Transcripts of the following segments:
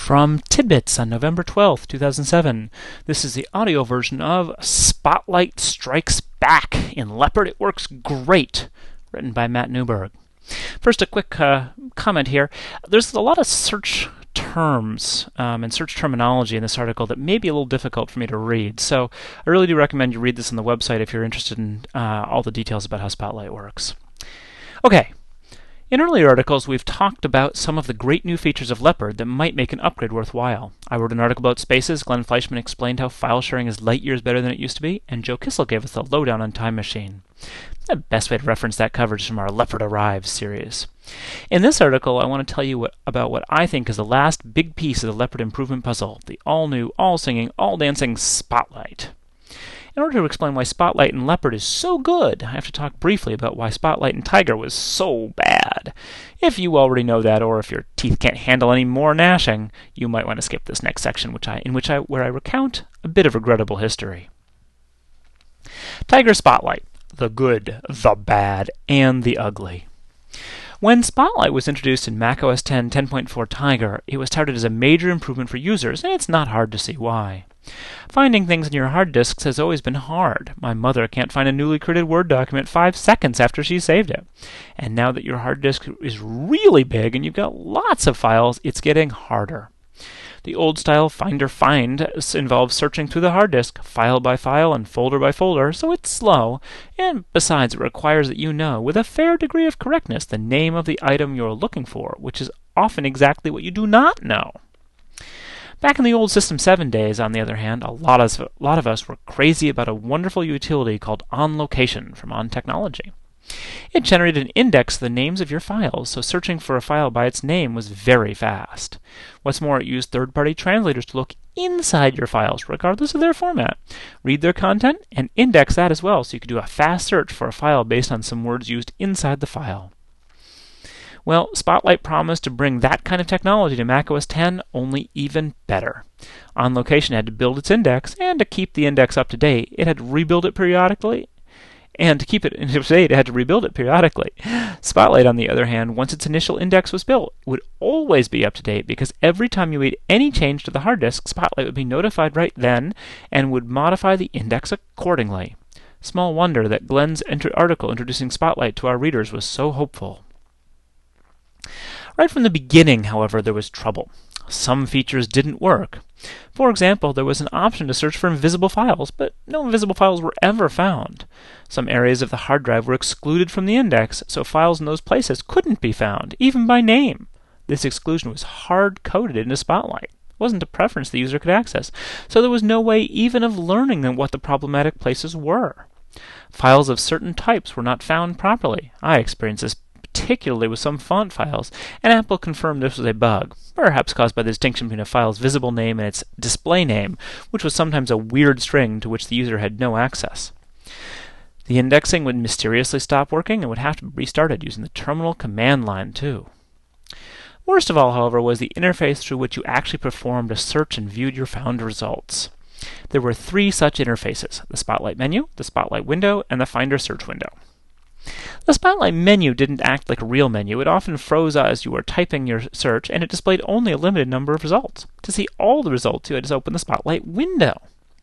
From Tidbits on November 12th, 2007. This is the audio version of Spotlight Strikes Back in Leopard. It works great, written by Matt Newberg. First, a quick comment here. There's a lot of search terms and search terminology in this article that may be a little difficult for me to read, so I really do recommend you read this on the website if you're interested in all the details about how Spotlight works. Okay. In earlier articles, we've talked about some of the great new features of Leopard that might make an upgrade worthwhile. I wrote an article about Spaces, Glenn Fleischman explained how file sharing is light years better than it used to be, and Joe Kissel gave us the lowdown on Time Machine. The best way to reference that coverage is from our Leopard Arrives series. In this article, I want to tell you about what I think is the last big piece of the Leopard improvement puzzle, the all-new, all-singing, all-dancing Spotlight. In order to explain why Spotlight in Leopard is so good, I have to talk briefly about why Spotlight in Tiger was so bad. If you already know that, or if your teeth can't handle any more gnashing, you might want to skip this next section, where I recount a bit of regrettable history. Tiger Spotlight: the good, the bad, and the ugly. When Spotlight was introduced in macOS 10 10.4 Tiger, it was touted as a major improvement for users, and it's not hard to see why. Finding things in your hard disks has always been hard. My mother can't find a newly created Word document 5 seconds after she saved it. And now that your hard disk is really big and you've got lots of files, it's getting harder. The old-style find involves searching through the hard disk, file by file and folder by folder, so it's slow, and besides it requires that you know, with a fair degree of correctness, the name of the item you're looking for, which is often exactly what you do not know. Back in the old System 7 days, on the other hand, a lot of us were crazy about a wonderful utility called OnLocation from On Technology. It generated an index of the names of your files, so searching for a file by its name was very fast. What's more, it used third-party translators to look inside your files, regardless of their format, read their content, and index that as well, so you could do a fast search for a file based on some words used inside the file. Well, Spotlight promised to bring that kind of technology to macOS 10, only even better. OnLocation had to build its index, and to keep the index up to date, it had to rebuild it periodically. Spotlight, on the other hand, once its initial index was built, would always be up to date because every time you made any change to the hard disk, Spotlight would be notified right then and would modify the index accordingly. Small wonder that Glenn's article introducing Spotlight to our readers was so hopeful. Right from the beginning, however, there was trouble. Some features didn't work. For example, there was an option to search for invisible files, but no invisible files were ever found. Some areas of the hard drive were excluded from the index, so files in those places couldn't be found, even by name. This exclusion was hard-coded into Spotlight. It wasn't a preference the user could access, so there was no way even of learning what the problematic places were. Files of certain types were not found properly. I experienced this particularly with some font files, and Apple confirmed this was a bug, perhaps caused by the distinction between a file's visible name and its display name, which was sometimes a weird string to which the user had no access. The indexing would mysteriously stop working and would have to be restarted using the terminal command line too. Worst of all, however, was the interface through which you actually performed a search and viewed your found results. There were 3 such interfaces: the Spotlight menu, the Spotlight window, and the Finder search window. The Spotlight menu didn't act like a real menu. It often froze as you were typing your search, and it displayed only a limited number of results. To see all the results, you had to open the Spotlight window.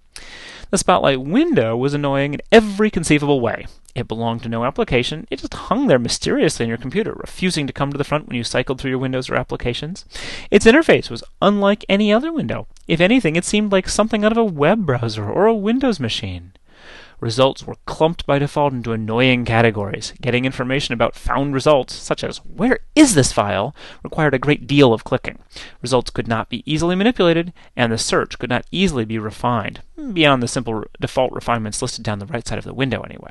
The Spotlight window was annoying in every conceivable way. It belonged to no application. It just hung there mysteriously on your computer, refusing to come to the front when you cycled through your windows or applications. Its interface was unlike any other window. If anything, it seemed like something out of a web browser or a Windows machine. Results were clumped by default into annoying categories. Getting information about found results, such as "where is this file?" required a great deal of clicking. Results could not be easily manipulated, and the search could not easily be refined, beyond the simple default refinements listed down the right side of the window anyway.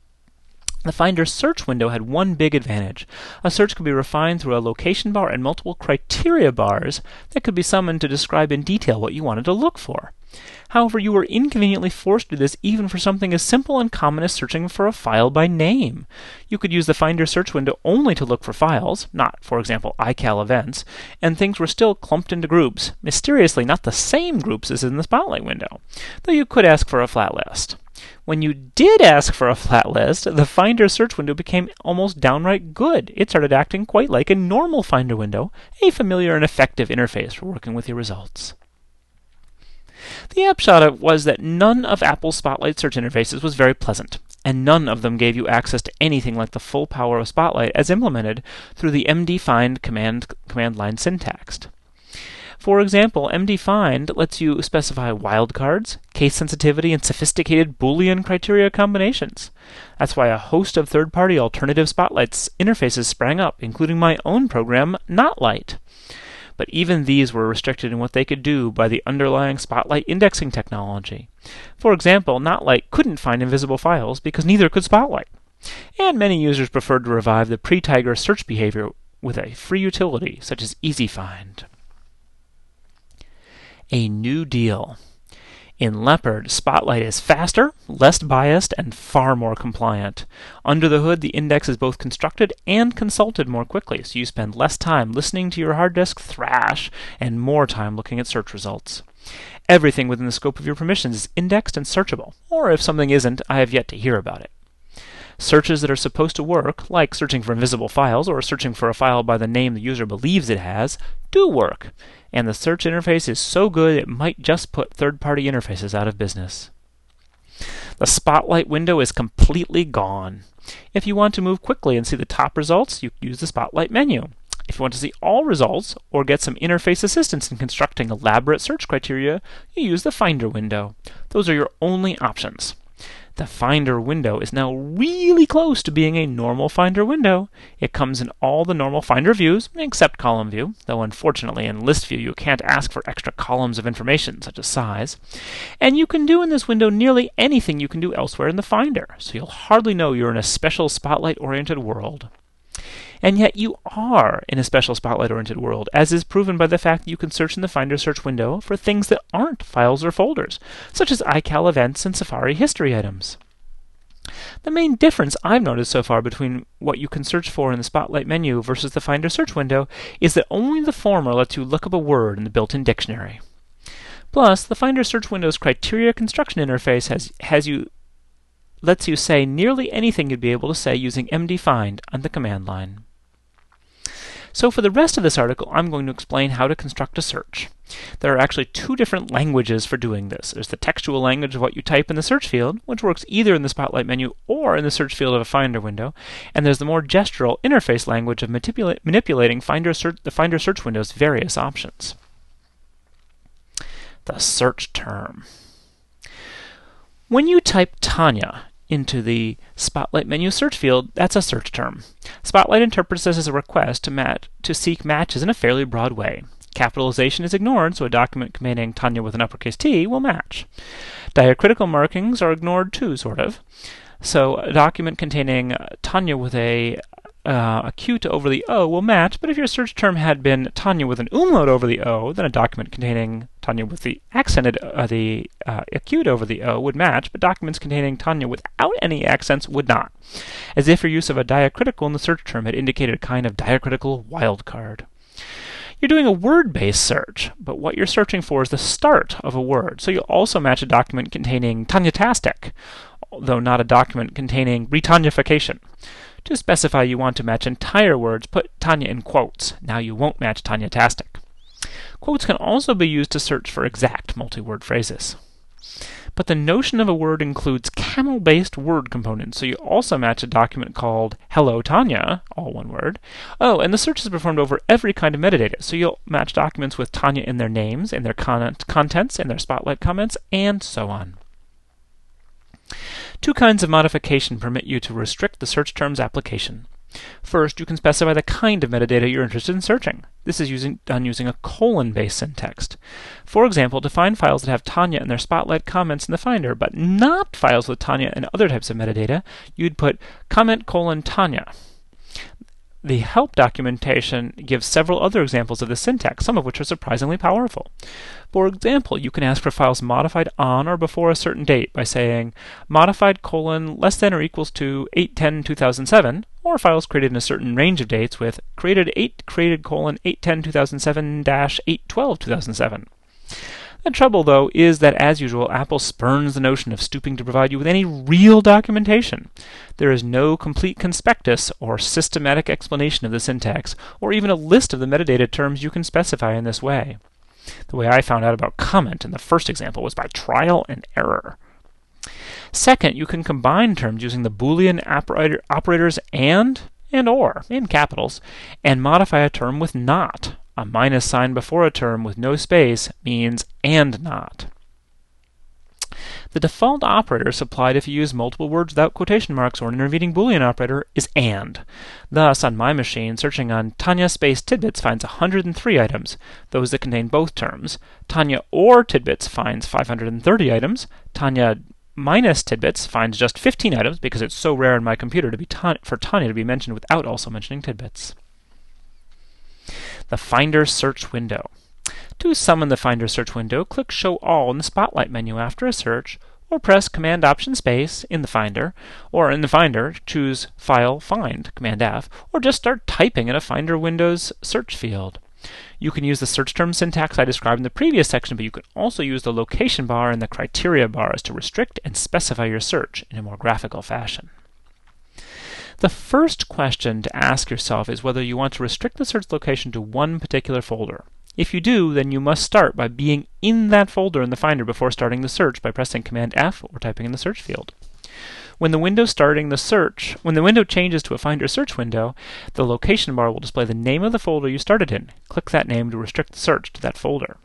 The Finder search window had one big advantage. A search could be refined through a location bar and multiple criteria bars that could be summoned to describe in detail what you wanted to look for. However, you were inconveniently forced to do this even for something as simple and common as searching for a file by name. You could use the Finder search window only to look for files, not, for example, iCal events, and things were still clumped into groups, mysteriously not the same groups as in the Spotlight window, though you could ask for a flat list. When you did ask for a flat list, the Finder search window became almost downright good. It started acting quite like a normal Finder window, a familiar and effective interface for working with your results. The upshot was that none of Apple's Spotlight search interfaces was very pleasant, and none of them gave you access to anything like the full power of Spotlight as implemented through the mdfind command line syntax. For example, mdfind lets you specify wildcards, case sensitivity, and sophisticated Boolean criteria combinations. That's why a host of third-party alternative Spotlights interfaces sprang up, including my own program, Notlight. But even these were restricted in what they could do by the underlying Spotlight indexing technology. For example, Notlight couldn't find invisible files because neither could Spotlight. And many users preferred to revive the pre-Tiger search behavior with a free utility such as EasyFind. A new deal. In Leopard, Spotlight is faster, less biased, and far more compliant. Under the hood, the index is both constructed and consulted more quickly, so you spend less time listening to your hard disk thrash and more time looking at search results. Everything within the scope of your permissions is indexed and searchable, or if something isn't, I have yet to hear about it. Searches that are supposed to work, like searching for invisible files or searching for a file by the name the user believes it has, do work, and the search interface is so good it might just put third-party interfaces out of business. The Spotlight window is completely gone. If you want to move quickly and see the top results, you use the Spotlight menu. If you want to see all results or get some interface assistance in constructing elaborate search criteria, you use the Finder window. Those are your only options. The Finder window is now really close to being a normal Finder window. It comes in all the normal Finder views, except column view, though unfortunately in list view you can't ask for extra columns of information, such as size. And you can do in this window nearly anything you can do elsewhere in the Finder, so you'll hardly know you're in a special Spotlight-oriented world. And yet you are in a special Spotlight-oriented world, as is proven by the fact that you can search in the Finder search window for things that aren't files or folders, such as iCal events and Safari history items. The main difference I've noticed so far between what you can search for in the Spotlight menu versus the Finder search window is that only the former lets you look up a word in the built-in dictionary. Plus, the Finder search window's criteria construction interface lets you say nearly anything you'd be able to say using mdfind on the command line. So for the rest of this article, I'm going to explain how to construct a search. There are actually two different languages for doing this. There's the textual language of what you type in the search field, which works either in the Spotlight menu or in the search field of a Finder window, and there's the more gestural interface language of manipulating the Finder search window's various options. The search term. When you type Tanya into the Spotlight menu search field, that's a search term. Spotlight interprets this as a request to seek matches in a fairly broad way. Capitalization is ignored, so a document containing Tanya with an uppercase T will match. Diacritical markings are ignored too, sort of. So a document containing Tanya with a acute over the O will match, but if your search term had been Tanya with an umlaut over the O, then a document containing Tanya with the accented acute over the O would match, but documents containing Tanya without any accents would not, as if your use of a diacritical in the search term had indicated a kind of diacritical wildcard. You're doing a word-based search, but what you're searching for is the start of a word, so you'll also match a document containing Tanyatastic, though not a document containing retanyification. To specify you want to match entire words, put Tanya in quotes. Now you won't match Tanyatastic. Quotes can also be used to search for exact multi-word phrases. But the notion of a word includes camel-based word components, so you also match a document called Hello Tanya, all one word. Oh, and the search is performed over every kind of metadata, so you'll match documents with Tanya in their names, in their contents, in their Spotlight comments, and so on. Two kinds of modification permit you to restrict the search term's application. First, you can specify the kind of metadata you're interested in searching. This is done using a colon-based syntax. For example, to find files that have Tanya and their Spotlight comments in the Finder, but not files with Tanya and other types of metadata, you'd put comment : Tanya. The help documentation gives several other examples of this syntax, some of which are surprisingly powerful. For example, you can ask for files modified on or before a certain date by saying modified : less than or equals to 8/10/2007, or files created in a certain range of dates with created 8:8/2007 -8/12/2007. The trouble, though, is that, as usual, Apple spurns the notion of stooping to provide you with any real documentation. There is no complete conspectus or systematic explanation of the syntax, or even a list of the metadata terms you can specify in this way. The way I found out about comment in the first example was by trial and error. Second, you can combine terms using the Boolean operators and or, in capitals, and modify a term with not. A minus sign before a term with no space means and not. The default operator supplied if you use multiple words without quotation marks or an intervening Boolean operator is and. Thus, on my machine, searching on Tanya space tidbits finds 103 items, those that contain both terms. Tanya or tidbits finds 530 items. Tanya minus tidbits finds just 15 items because it's so rare in my computer for Tanya to be mentioned without also mentioning tidbits. The Finder search window. To summon the Finder search window, click Show All in the Spotlight menu after a search, or press Command-Option-Space in the Finder, or in the Finder, choose File, Find, Command-F, or just start typing in a Finder window's search field. You can use the search term syntax I described in the previous section, but you can also use the location bar and the criteria bars to restrict and specify your search in a more graphical fashion. The first question to ask yourself is whether you want to restrict the search location to one particular folder. If you do, then you must start by being in that folder in the Finder before starting the search by pressing Command F or typing in the search field. When the window changes to a Finder search window, the location bar will display the name of the folder you started in. Click that name to restrict the search to that folder.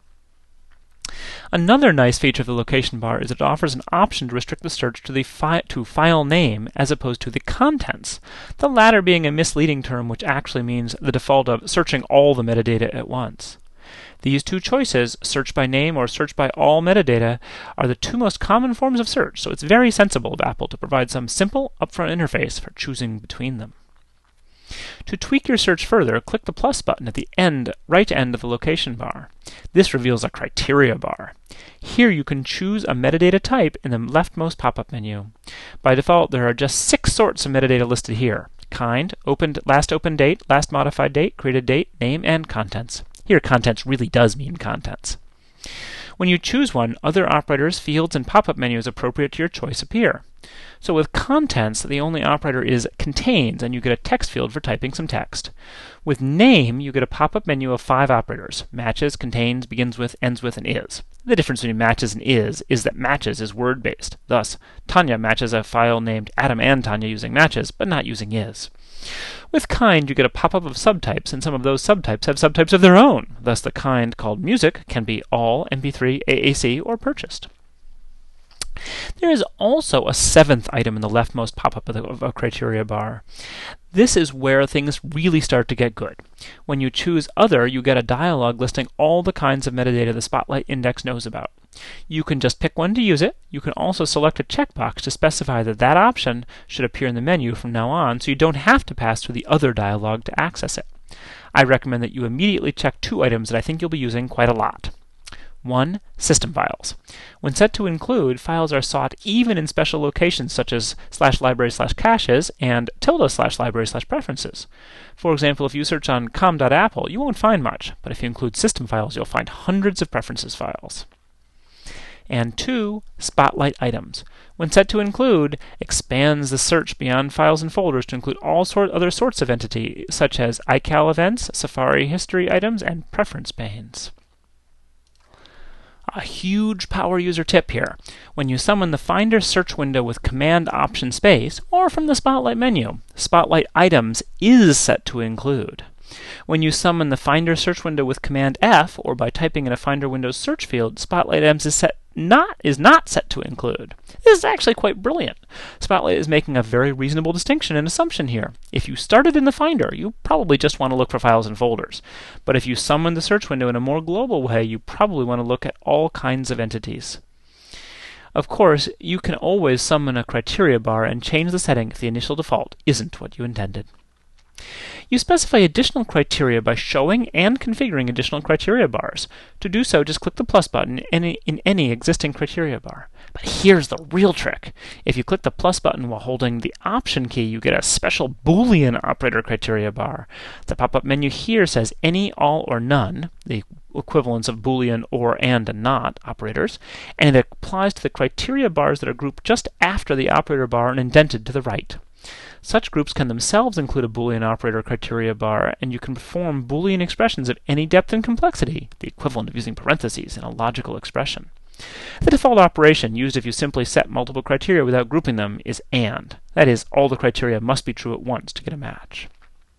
Another nice feature of the location bar is that it offers an option to restrict the search to file name as opposed to the contents, the latter being a misleading term which actually means the default of searching all the metadata at once. These two choices, search by name or search by all metadata, are the two most common forms of search, so it's very sensible of Apple to provide some simple upfront interface for choosing between them. To tweak your search further, click the plus button at the right end of the location bar. This reveals a criteria bar. Here you can choose a metadata type in the leftmost pop-up menu. By default, there are just 6 sorts of metadata listed here: kind, last opened date, last modified date, created date, name, and contents. Here, contents really does mean contents. When you choose one, other operators, fields, and pop-up menus appropriate to your choice appear. So with contents, the only operator is contains, and you get a text field for typing some text. With name, you get a pop-up menu of 5 operators: matches, contains, begins with, ends with, and is. The difference between matches and is that matches is word-based. Thus, Tanya matches a file named Adam and Tanya using matches, but not using is. With kind, you get a pop-up of subtypes, and some of those subtypes have subtypes of their own. Thus, the kind called music can be all, MP3, AAC, or purchased. There is also a 7th item in the leftmost pop-up of a criteria bar. This is where things really start to get good. When you choose Other, you get a dialog listing all the kinds of metadata the Spotlight Index knows about. You can just pick one to use it. You can also select a checkbox to specify that that option should appear in the menu from now on, so you don't have to pass through the Other dialog to access it. I recommend that you immediately check 2 items that I think you'll be using quite a lot. 1. System files. When set to include, files are sought even in special locations such as /library/caches and ~library/preferences. For example, if you search on com.apple, you won't find much, but if you include system files, you'll find hundreds of preferences files. And 2. Spotlight items. When set to include, expands the search beyond files and folders to include all other sorts of entity, such as iCal events, Safari history items, and preference panes. A huge power user tip here. When you summon the Finder search window with Command-Option-Space, or from the Spotlight menu, Spotlight Items is set to include. When you summon the Finder search window with Command-F, or by typing in a Finder window's search field, Spotlight Items is not set to include. This is actually quite brilliant. Spotlight is making a very reasonable distinction and assumption here. If you started in the Finder, you probably just want to look for files and folders. But if you summon the search window in a more global way, you probably want to look at all kinds of entities. Of course, you can always summon a criteria bar and change the setting if the initial default isn't what you intended. You specify additional criteria by showing and configuring additional criteria bars. To do so, just click the plus button in any existing criteria bar. But here's the real trick. If you click the plus button while holding the Option key, you get a special Boolean operator criteria bar. The pop-up menu here says any, all, or none. The equivalents of Boolean, or, and not operators, and it applies to the criteria bars that are grouped just after the operator bar and indented to the right. Such groups can themselves include a Boolean operator criteria bar, and you can perform Boolean expressions of any depth and complexity, the equivalent of using parentheses in a logical expression. The default operation used if you simply set multiple criteria without grouping them is AND. That is, all the criteria must be true at once to get a match.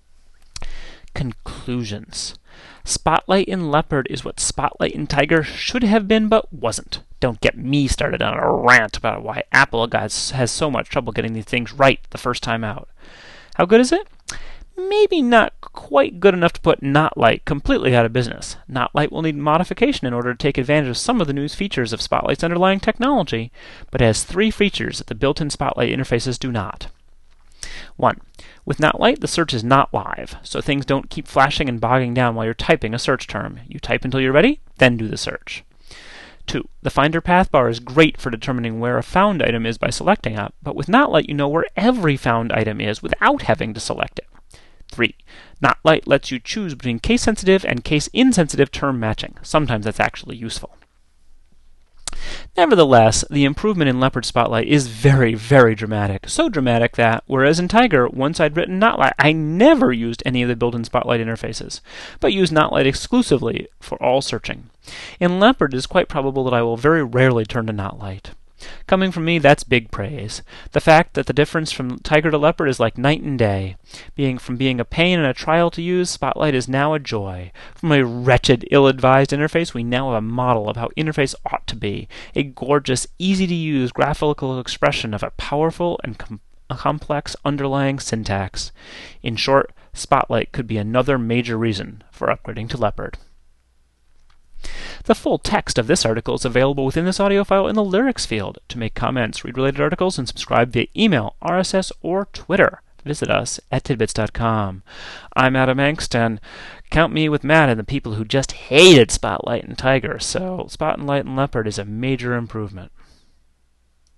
Conclusions. Spotlight in Leopard is what Spotlight in Tiger should have been but wasn't. Don't get me started on a rant about why Apple has so much trouble getting these things right the first time out. How good is it? Maybe not quite good enough to put NotLight completely out of business. NotLight will need modification in order to take advantage of some of the new features of Spotlight's underlying technology, but it has 3 features that the built-in Spotlight interfaces do not. 1. With NotLight, the search is not live, so things don't keep flashing and bogging down while you're typing a search term. You type until you're ready, then do the search. 2. The Finder path bar is great for determining where a found item is by selecting it, but with NotLight you know where every found item is without having to select it. 3. NotLight lets you choose between case-sensitive and case-insensitive term matching. Sometimes that's actually useful. Nevertheless, the improvement in Leopard Spotlight is very, very dramatic. So dramatic that, whereas in Tiger, once I'd written NotLight, I never used any of the built-in Spotlight interfaces, but used NotLight exclusively for all searching. In Leopard, it is quite probable that I will very rarely turn to NotLight. Coming from me, that's big praise. The fact that the difference from Tiger to Leopard is like night and day. From being a pain and a trial to use, Spotlight is now a joy. From a wretched, ill-advised interface, we now have a model of how interface ought to be. A gorgeous, easy-to-use graphical expression of a powerful and complex underlying syntax. In short, Spotlight could be another major reason for upgrading to Leopard. The full text of this article is available within this audio file in the lyrics field. To make comments, read related articles, and subscribe via email, RSS, or Twitter, visit us at tidbits.com. I'm Adam Engst, and count me with Matt and the people who just hated Spotlight and Tiger, so Spotlight and Leopard is a major improvement.